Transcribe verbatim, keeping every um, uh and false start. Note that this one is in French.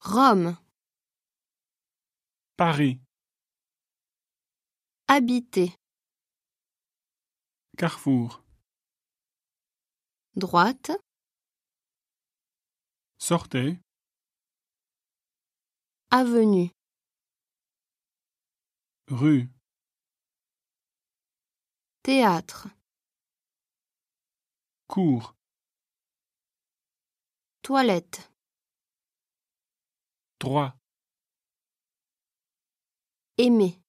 Rome. Paris. Habiter. Carrefour. Droite. Sortez. Avenue. Rue. Théâtre. Cours. Toilette. Droit. Aimer.